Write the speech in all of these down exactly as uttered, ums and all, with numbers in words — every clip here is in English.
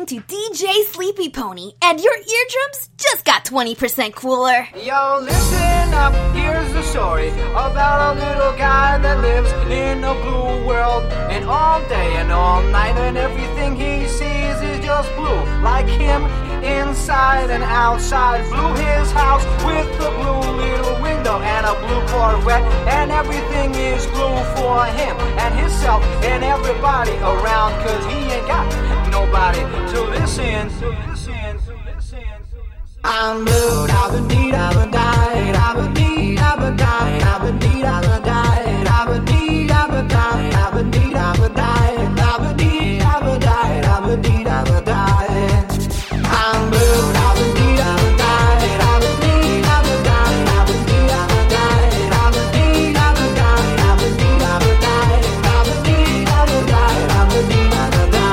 listening to D J Sleepy Pony, and your eardrums just got twenty percent cooler. Yo, listen up, here's the story about a little guy that lives in a blue world. And all day and all night, and everything he sees is just blue. Like him, inside and outside. Blue his house with a blue little window and a blue Corvette. And everything is blue for him and himself and everybody around. Cause he ain't got nobody to listen, to listen, to listen. I'm blue, I've been need, I've been died, I've been need, I've been died, I've been need, I've been died, I've been need, I've been died, I've been need, I've been died, I've been need, I've been died, I've been need, I've been died. I'm blue, I've been need, I've been died, I've been need, I've been died, I've been need, I've been died, I've been need, I've been died, I've been need, I've been died, I've been need, I've been died, I've been need, I've been died.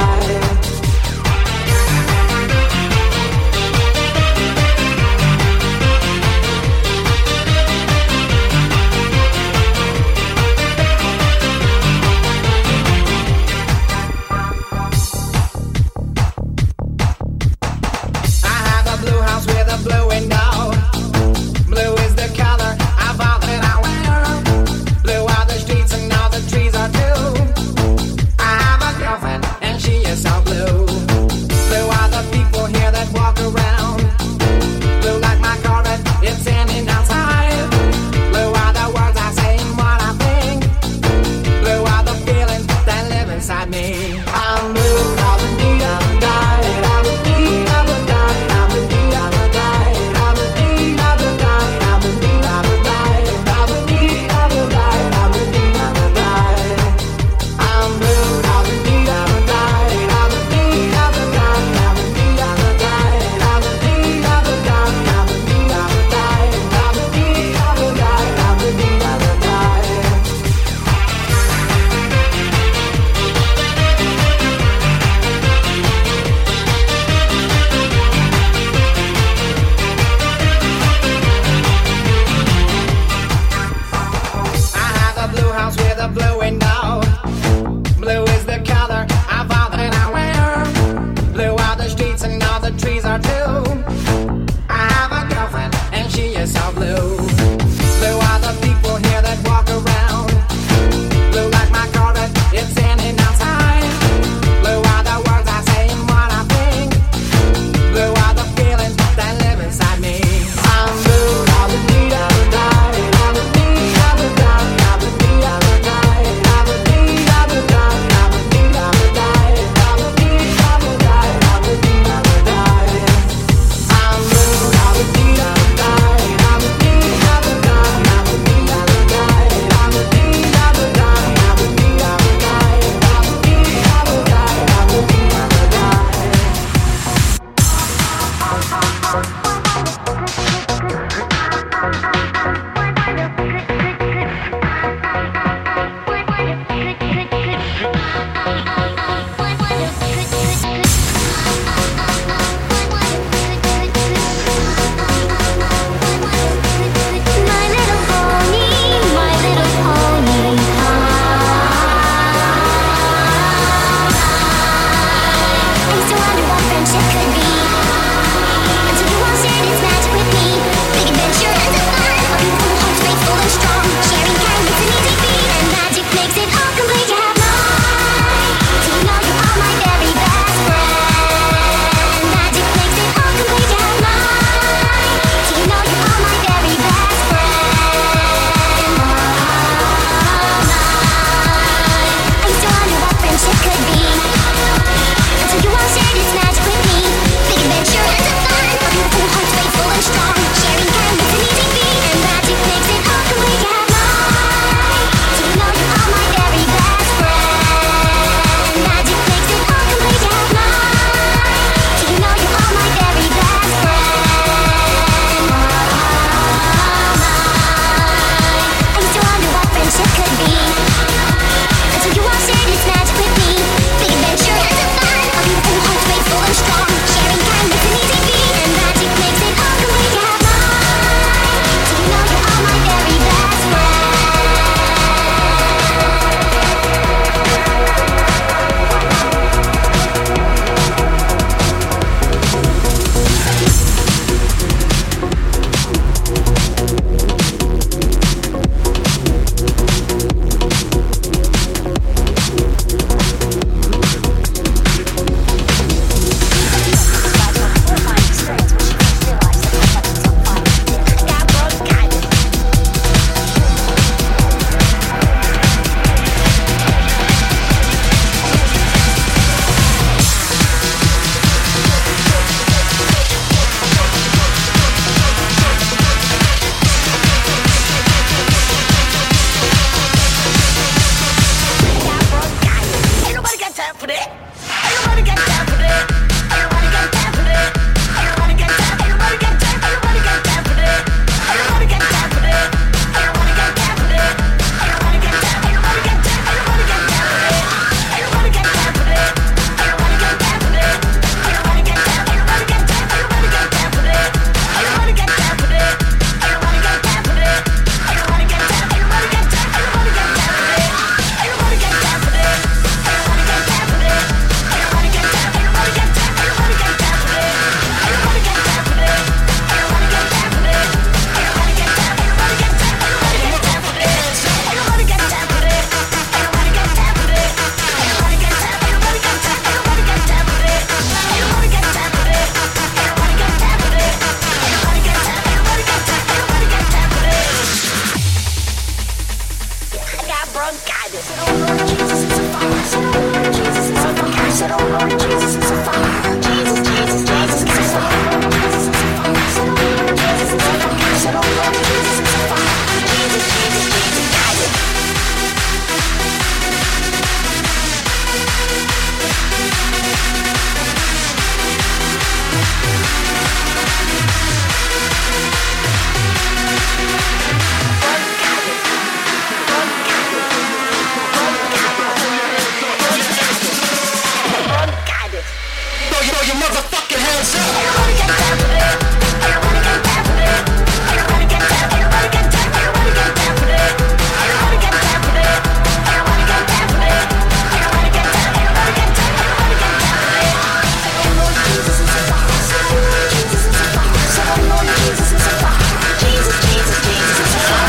Blue window, blue is the color of all that I wear. Blue are the streets and all the trees are blue. I have a girlfriend and she is so blue. Blue are the people here that walk around. Blue like my Corvette, it's standing outside. Blue are the words I say and what I think. Blue are the feelings that live inside me. I'm blue, I've been need, I've been died, I've been need, I've been died, I've been need, I've been Jesus, Jesus, Jesus,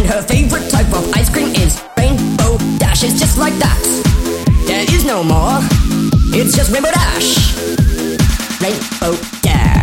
her favorite type of ice cream is Rainbow Dash. It's just like that. There is no more. It's just Rainbow Dash. Rainbow Dash.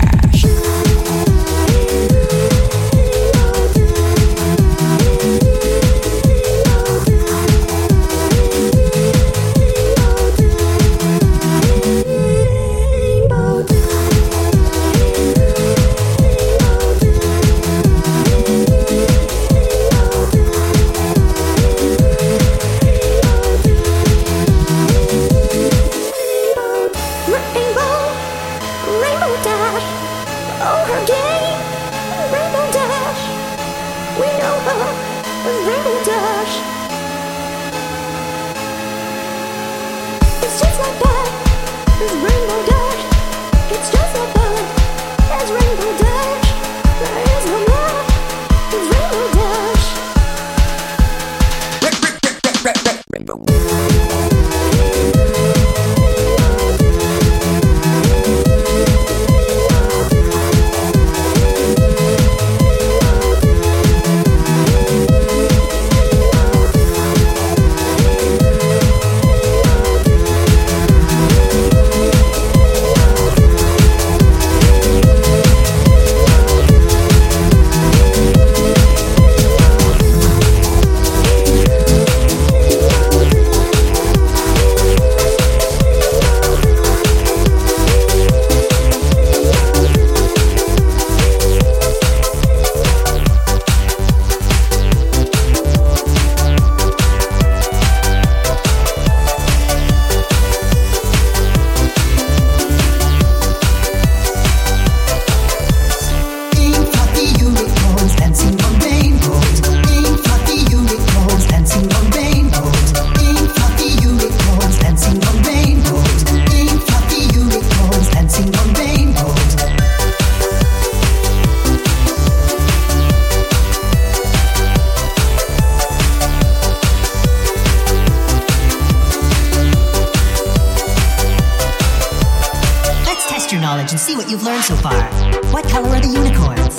And see what you've learned so far. What color are the unicorns?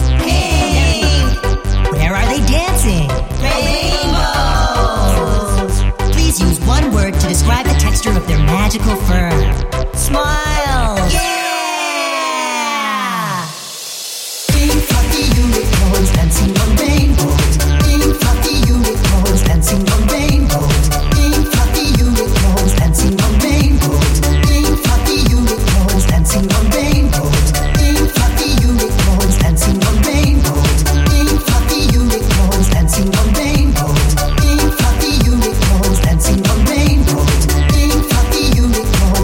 Pink! Where are they dancing? Rainbows! Please use one word to describe the texture of their magical fur. Smiles! Yeah! Pink fluffy unicorns dancing on rainbows. Pink fluffy unicorns dancing on rainbows. Pink fluffy unicorns dancing on rainbows. Pink fluffy unicorns dancing on rainbows. Unicorns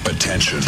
Attention.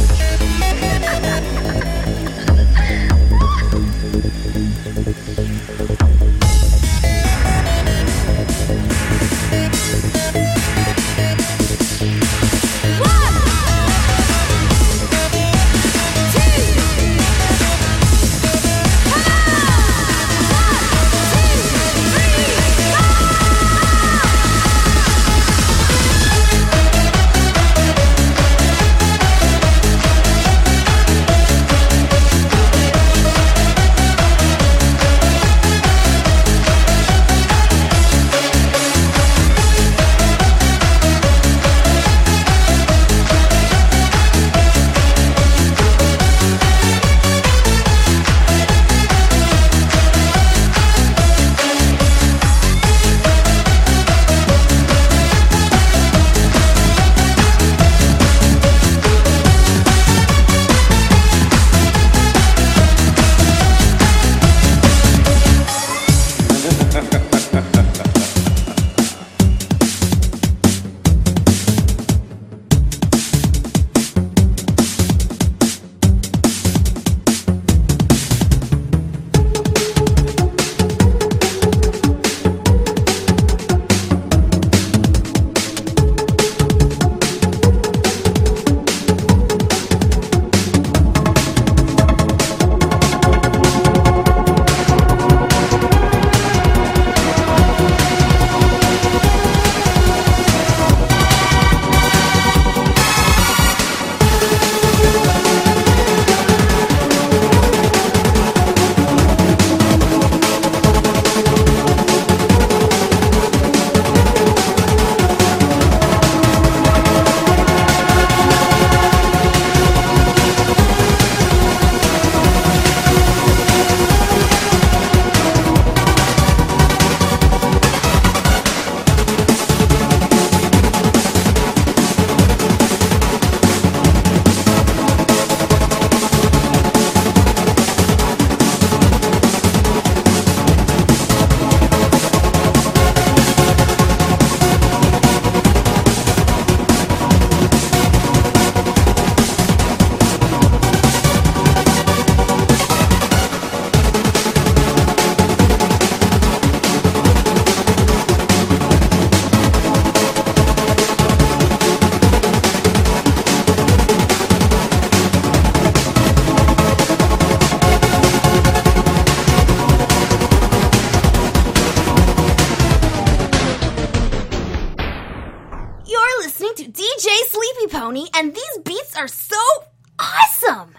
And these beats are so awesome!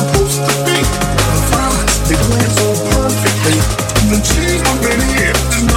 The cheese up in here.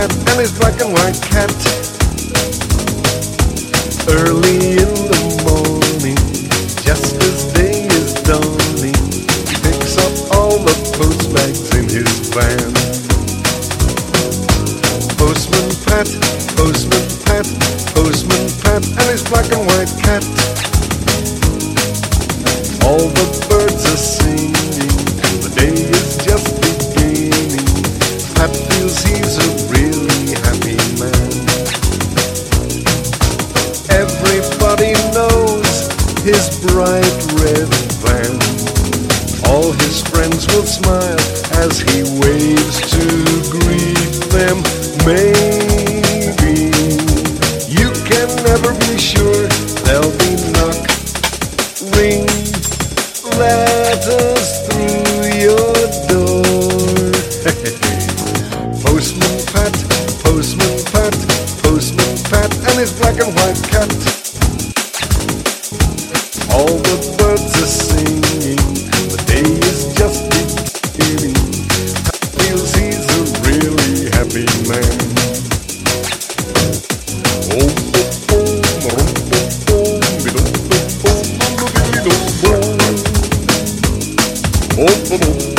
Pat and his black and white cat. Early in the morning, just as day is dawning, he picks up all the post bags in his van. Postman Pat, Postman Pat, Postman Pat and his black and white cat. All the birds are singing, the day is just beginning. Pat feels he's a really happy man. Everybody knows his bright red van. All his friends will smile as he waves to greet them. Maybe you can never be sure there'll be knock, ring, letters through your door. Postman Pat, Postman Pat, Postman Pat and his black and white cat. All the birds are singing, the day is just beginning. Pat feels he's a really happy man. Oh, oh, oh, oh, oh, oh, oh, oh, oh.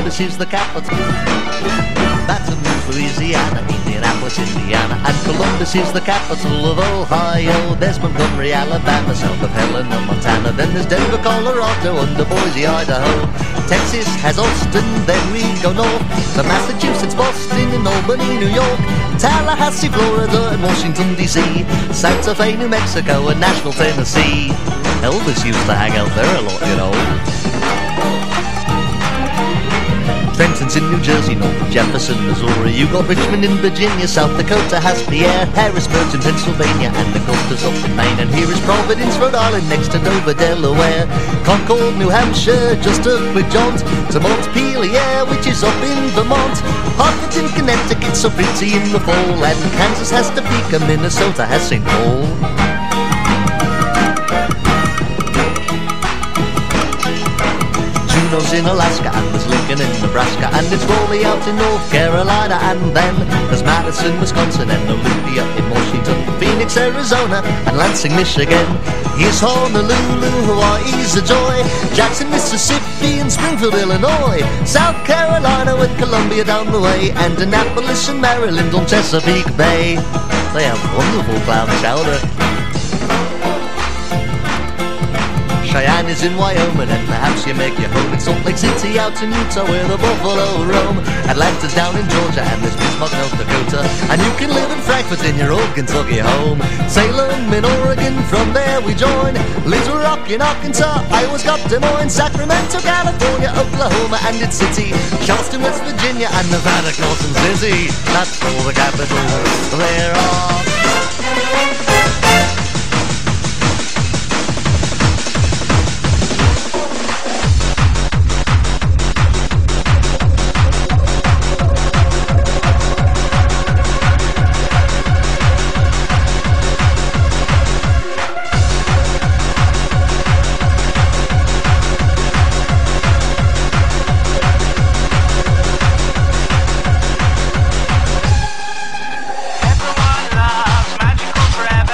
Columbus is the capital. Baton Rouge, Louisiana, Indianapolis, Indiana, and Columbus is the capital of Ohio. There's Montgomery, Alabama, south of Helena, Montana. Then there's Denver, Colorado, under Boise, Idaho. Texas has Austin, then we go north to Massachusetts, Boston, and Albany, New York, Tallahassee, Florida, and Washington, D C, Santa Fe, New Mexico, and Nashville, Tennessee. Elvis used to hang out there a lot, you know. Trenton's in New Jersey, North Jefferson, Missouri. You got Richmond in Virginia, South Dakota has Pierre, Harrisburg in Pennsylvania, and Augusta's up in Maine. And here is Providence, Rhode Island, next to Dover, Delaware. Concord, New Hampshire, just a quick jaunt to Montpelier, which is up in Vermont. Hartford's in Connecticut, so pretty in the fall. And Kansas has Topeka, Minnesota has Saint Paul. Juneau's in Alaska, and there's Lincoln in Nebraska, and it's Raleigh out in North Carolina, and then there's Madison, Wisconsin, and Olympia in Washington, Phoenix, Arizona, and Lansing, Michigan. Here's Honolulu, Hawaii's a joy, Jackson, Mississippi, and Springfield, Illinois, South Carolina with Columbia down the way, and Annapolis and Maryland on Chesapeake Bay. They have wonderful clam chowder. Cheyenne is in Wyoming, and perhaps you make your home in Salt Lake City out in Utah where the buffalo roam. Atlanta's down in Georgia, and there's Bismarck, North Dakota, and you can live in Frankfurt in your old Kentucky home. Salem in Oregon, from there we join Little Rock in Arkansas, Iowa's got Des Moines, Sacramento, California, Oklahoma and its city, Charleston, West Virginia, and Nevada, Carson City. That's all the capitals there are. Everyone loves magical crab.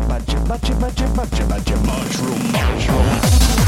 budget, budget, budget, budget, budget, mushroom, mushroom.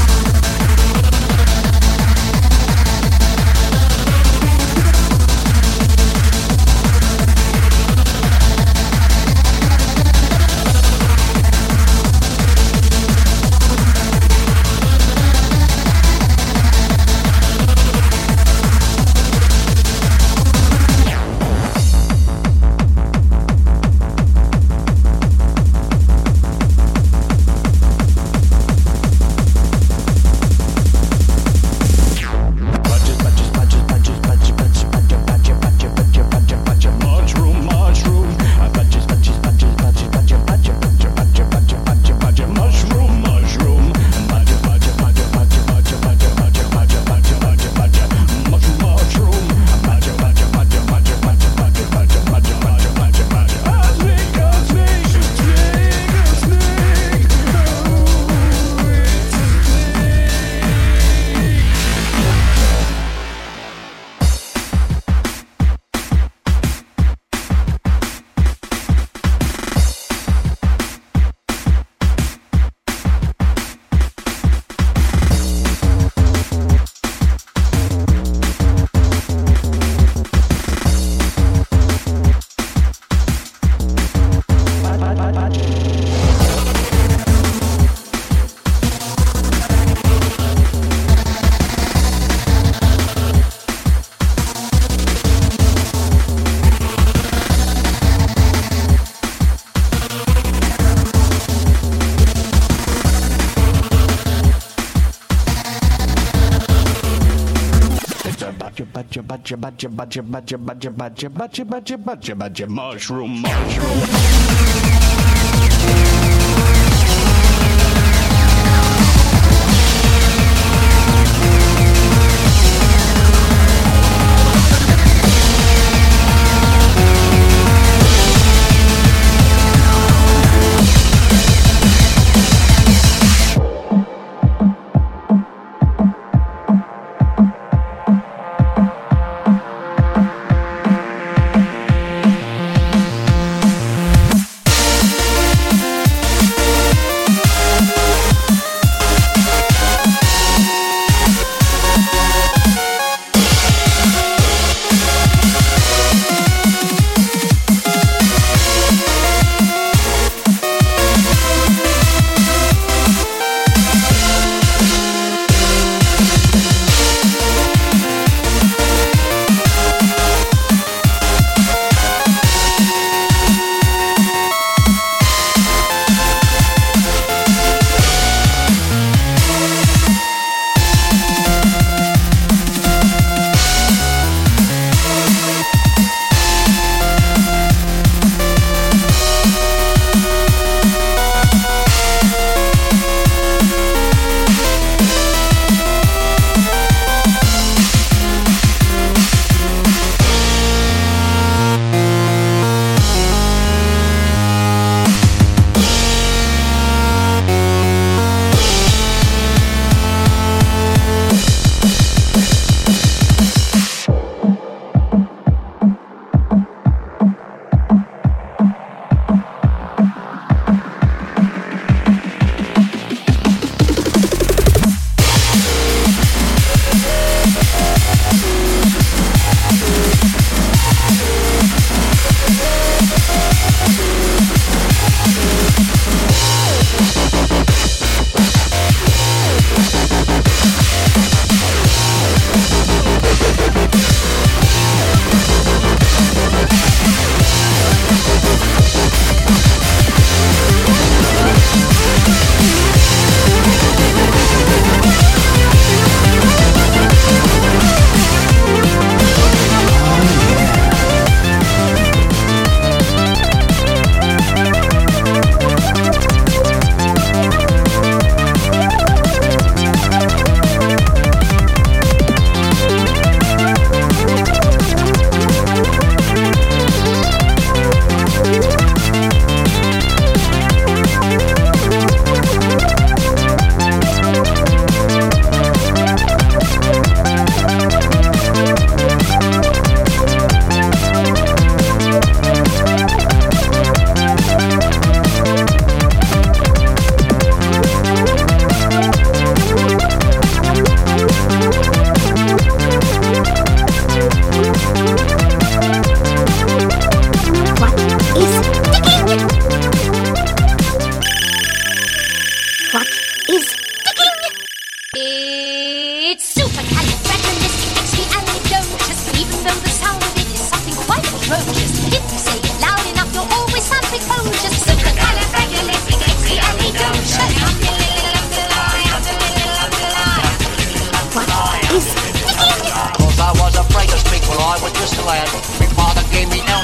budget, budget, budget, budget, budget, budget, budget, budget, budget, budget, budget, mushroom, mushroom.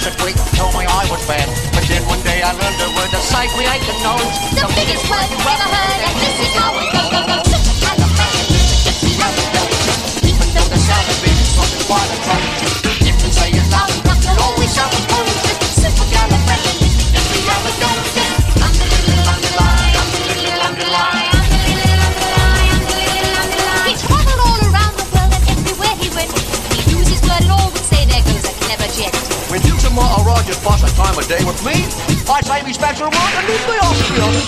a tweak, told me I was bad. But then one day I learned a word to say we ain't the nose. The biggest word you've ever heard, and this is how it goes. Supercalifragilisticexpialidocious. Even though the sound of it is something quite attractive. If you say it loud enough, you'll always sound the tone. Supercalifragilisticexpialidocious. Underline, underline, underline, underline. He traveled all around the world and everywhere he went, he used his word and all would say there goes a clever jet. When you tomorrow ride just pass a time of day with me, I'd say me special word and leave me off the other.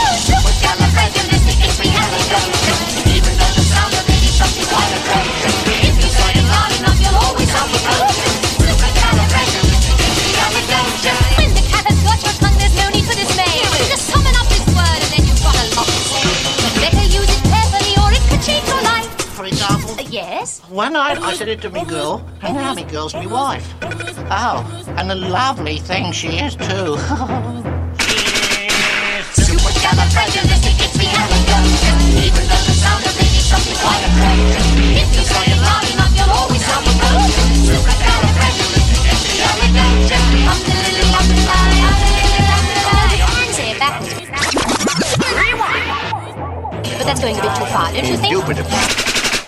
Supercalifragilisticexpialidocious. Even though the sound of it is something quite atrocious. If you say it loud enough, you'll always sound the tone. Supercalifragilisticexpialidocious. When the cat has got your tongue, there's no need for dismay. Just summon up this word and then you've got a lot to say. But better use it carefully or it could change your life. For example, Uh, yes? one night I said it to me girl, and now me girl's me wife. Oh, and a lovely thing she is too. Supercalifragilisticexpialidocious. Even though the sound of it is something quite atrocious. If you say it loud enough, you'll always sound the tone. Supercalifragilisticexpialidocious. Say it backwards. But that's going a bit too far, don't you think? Indubitably.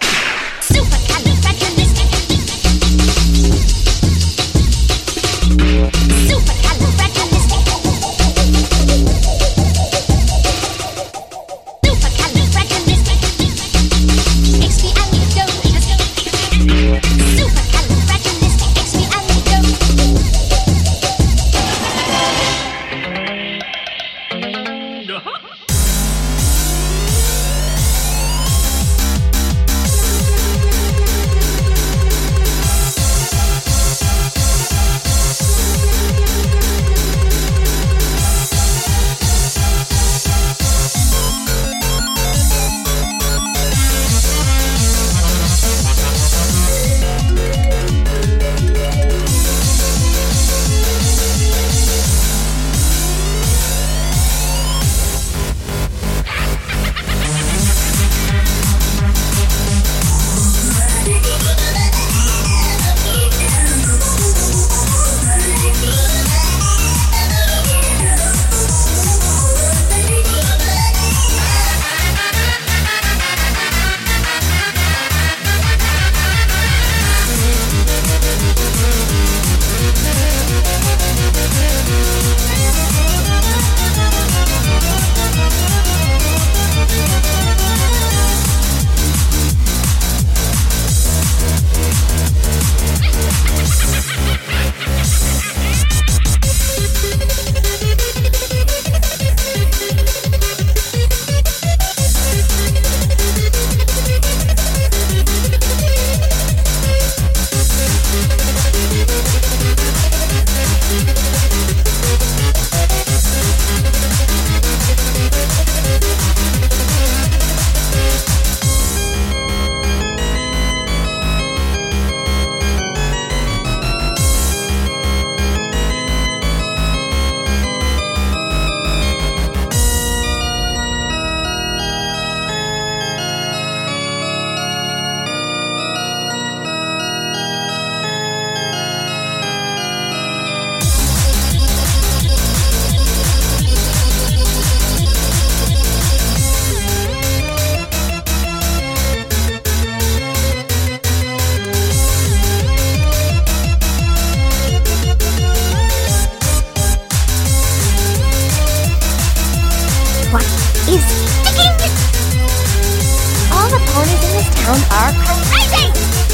town are crazy!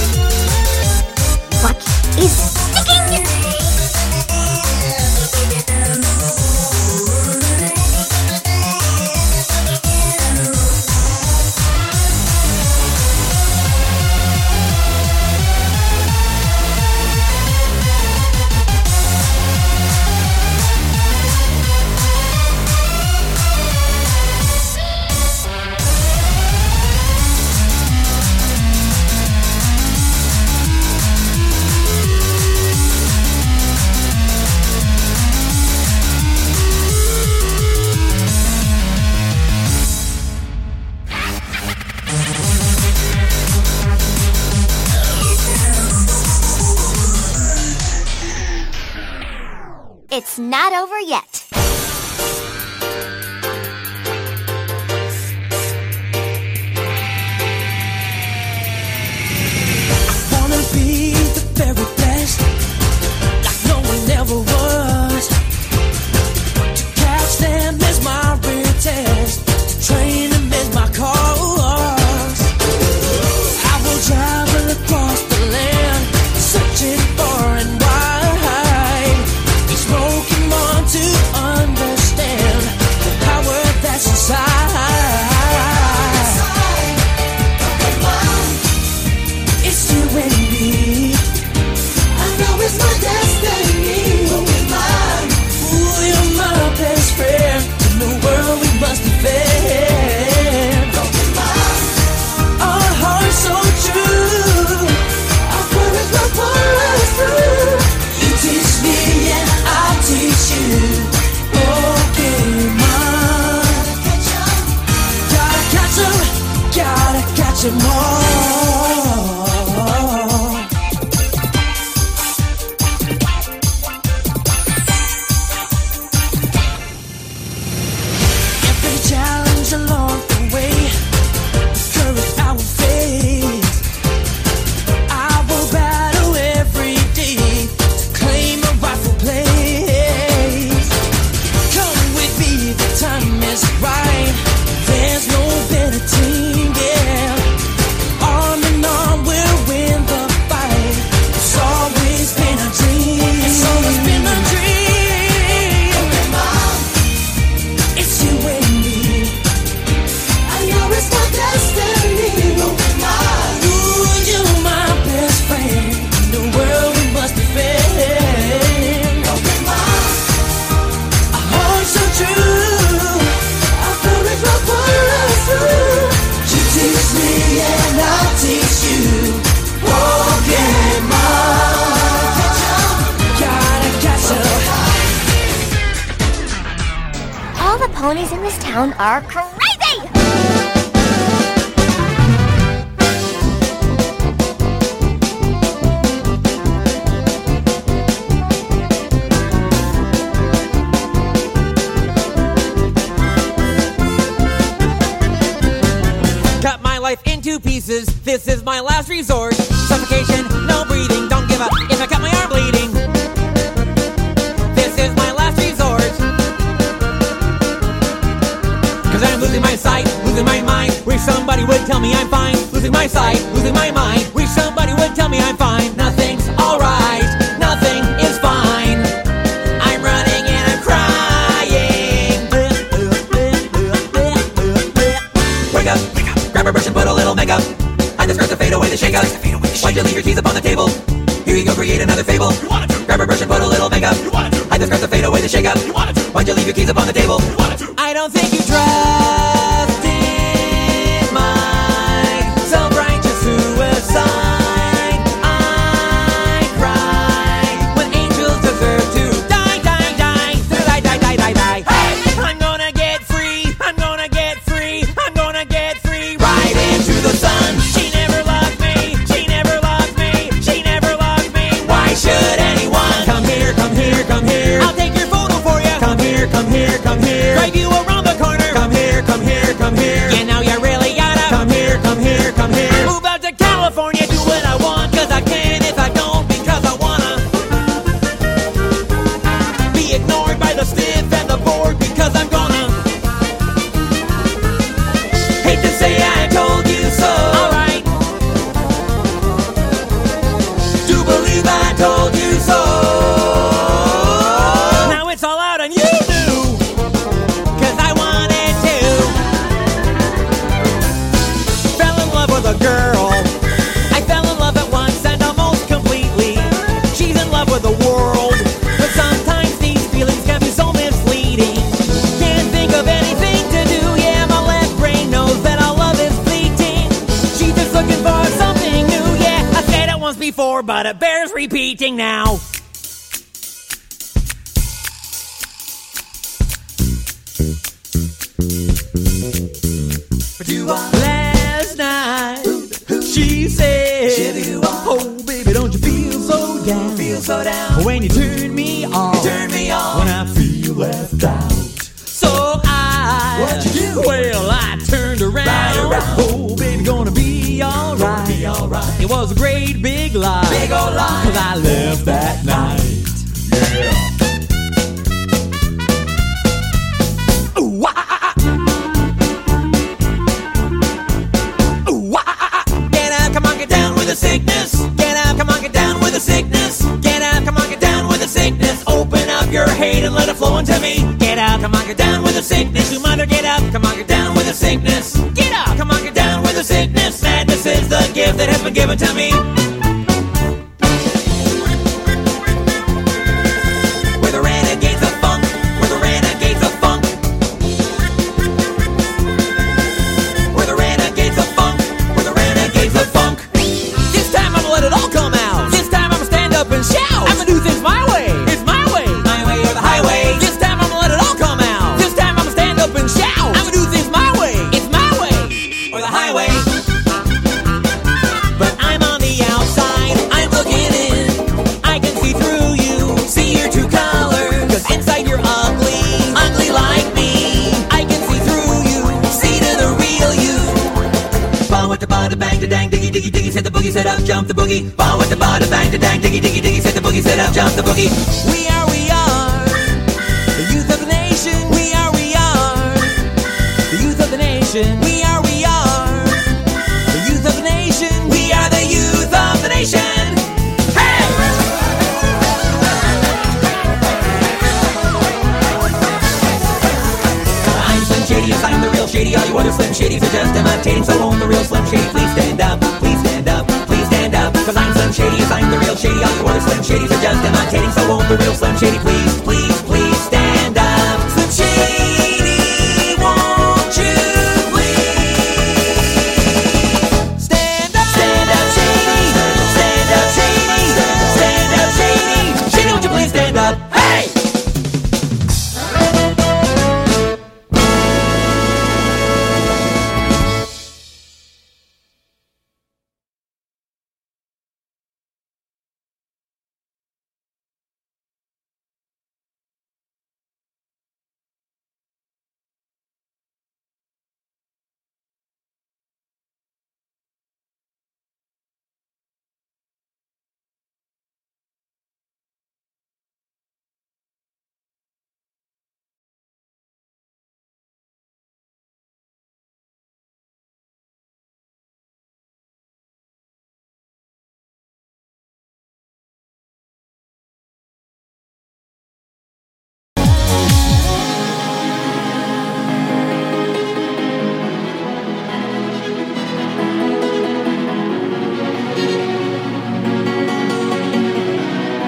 What is sticking? It's not over yet. Wanna be the very best, like no one ever was. To catch them is my real test, to train them is my cause. I will travel across the land, searching far and wide, smoking on to understand the power that's inside. It's you and me. I know it's my destiny. Open mine. Ooh, you're my best friend. In the world we must defend. Open mine. Our hearts so true. Our courage will pull us through. You teach me and I'll teach you. Okay, mine. Gotta catch 'em. Gotta catch 'em all. Challenge along the way, the courage I will face. I will battle every day to claim a rightful place. Come with me, the time is right. There's no better team, yeah. Arm in arm, we'll win the fight. It's always been a dream. It's always been a dream. It's you and me. It's my destiny. Ooh, you're my best friend. In the world we must defend. Our hearts so true. Our courage will pull us through. You teach me and I'll teach you. Walk in mine. Gotta catch 'em. All the ponies in this town are crazy! Cut my life into pieces, this is my last resort. Suffocation, no breathing, don't give up if I cut my arm bleeding. This is my last resort. Cause I'm losing my sight, losing my mind. Wish somebody would tell me I'm fine. Losing my sight, losing my mind. Wish somebody would tell me I'm fine. Nothing's alright, nothing is fine. I'm running and I'm crying. Wake up, wake up. Grab a brush and put a little makeup. I just to fade away the shake-up. Why'd you leave your keys upon the table? Here you go, create another fable. Grab a brush and put a little makeup. I just to fade away the shake-up. Why'd you leave your keys upon the table? I don't think you trust in my self-righteous suicide. I cry when angels deserve to die, die, die, die, die, die, die, die. Hey! I'm gonna get free, I'm gonna get free, I'm gonna get free right into the sun. She never loved me, she never loved me, she never loved me. Why should anyone come here, come here, come here? I'll take your photo for you. Come here, come here, come here. Drive you around the corner. Come here, come here, come here. Yeah, now you really gotta come here, come here, come here. Move out to California, do what I want, cause I can if I don't, because I wanna be ignored by the stiff and the bored, because I'm gonna hate to say I told you so. Alright, do believe I told you so. Now it's all out on you knew, cause I wanted to. Fell in love with a girl. I fell in love at once and almost completely. She's in love with the world, but sometimes these feelings can be so misleading. Can't think of anything to do, yeah, my left brain knows that our love is fleeting. She's just looking for something new, yeah, I said it once before, but it bears repeating now. Last night, she said, oh baby, don't you feel so down? Feel so down when you turn me on. Turn me on. Well, I turned around. Oh, baby, gonna be alright. Be alright. It was a great big lie. Big old lie. Cause I left that night. Yeah. Ooh, ah, ah, ah. Ooh, ah, ah, ah. Get out, come on, get down with the sickness. Get out, come on, get down with the sickness. Get out, come on, get down with the sickness. Open up your hate and let it flow into me. Get out, come on, get down with the sickness. You mother, get up, come on, get down with the sickness. Get up, come on, get down with the sickness. Madness is the gift that has been given to me. We're the renegades of funk. We're the renegades of funk. We're the renegades of funk. We're the renegades of funk. This time I'm gonna let it all come out. This time I'm gonna stand up and shout. I'm gonna do things my way. It's my way. My way or the highway. This time I'm gonna let it all come out. This time I'm gonna stand up and shout. I'm gonna do things my way. It's my way or the highway. But I'm on the outside. I'm looking in. I can see through you. See your true colors. Cause inside you're ugly. Ugly like me. I can see through you. See to the real you. Ball with the bada bang, da dang, diggy, diggy, diggy, set the boogie, set up, jump the boogie. Ball with the bada bang, da dang, diggy, diggy, diggy, set the boogie, set up, jump the boogie. We are, we are the youth of the nation. We are, we are the youth of the nation. We are, we are the youth of the nation. We are the youth of the nation. Hey! I'm Slim Shady, yes, I'm the real Shady. All you other Slim Shadys are just imitating. So won't the real Slim Shady please stand up? Please stand up, please stand up. Cause I'm Slim Shady, yes, I'm the real Shady. All you other Slim Shadys are just imitating. So won't the real Slim Shady please, please, please